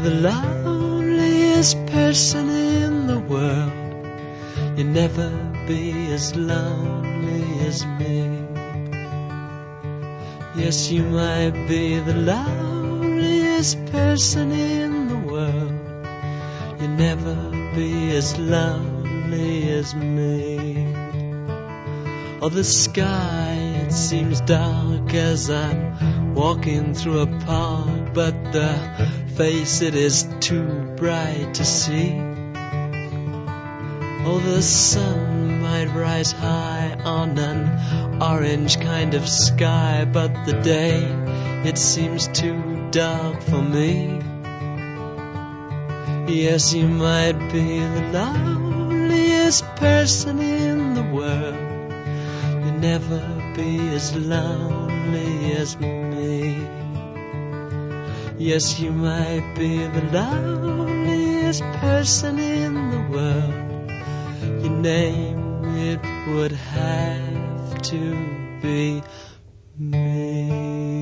the loneliest person in the world. You'll never be as lonely as me. Yes, you might be the loneliest person in the world. You'll never be as lonely as me. Oh, the sky, it seems dark as I'm walking through a park, but the face, it is too bright to see. Oh, the sun might rise high on an orange kind of sky, but the day, it seems too dark for me. Yes, you might be the loneliest person in the world. You'll never be as lonely as me. Yes, you might be the loneliest person in the world. Your name, it would have to be me.